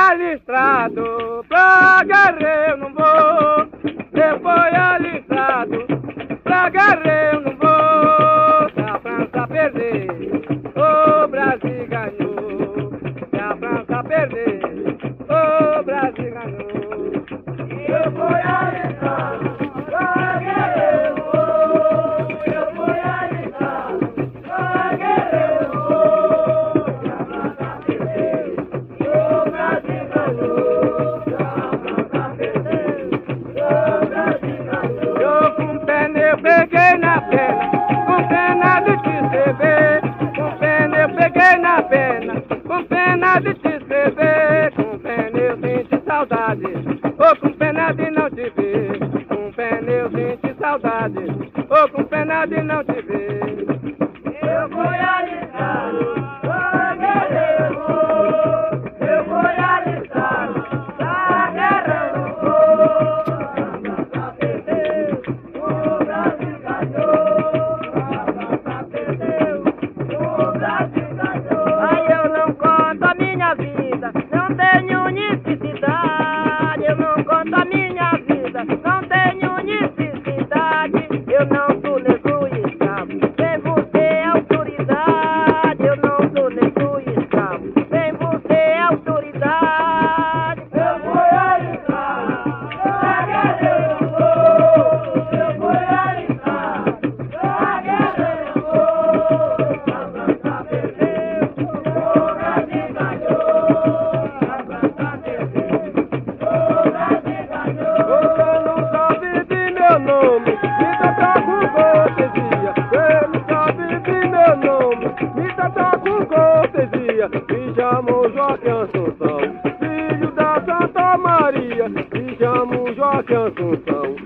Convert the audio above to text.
alistado, pra guerra eu não vou. Eu fui alistado, pra guerra eu não vou. Se a França perder, o Brasil ganhou. Se a França perder, o Brasil ganhou. Eu fui alistado, pra guerra eu não vou. Eu fui alistado, pra guerra eu não vou. Se a França perder, o Brasil ganhou. Se a França perder, o Brasil ganhou. Eu com pena eu peguei na pena, com pena de te escrever. Com pena eu peguei na pena, com pena de te escrever. Com pena eu senti saudade, oh, com pena de não te ver. Com pena eu senti saudade, oh, com pena de não te ver. Eu fui alistado, pra guerra eu não vou. Eu fui alistado, pra guerra eu não vou. A França perdeu, o Brasil ganhou. A França perdeu, o Brasil ganhou. Ai, eu não conto a minha vida, não tenho necessidade. Eu não conto a minha vida, não tenho necessidade. Eu não sou negro e escravo, sem você é autoridade. Eu não sou negro e escravo, sem você é autoridade. Eu fui alistado, pra guerra eu não vou. Eu fui alistado, pra guerra eu não vou. A França perdeu, o Brasil ganhou. A França perdeu, o Brasil ganhou. Você não sabe de meu nome, me trata com cortesia. Você não sabe de meu nome, me trata com cortesia. Me chamo Joaquim Assunção, filho da Santa Maria. Me chamo Joaquim Assunção,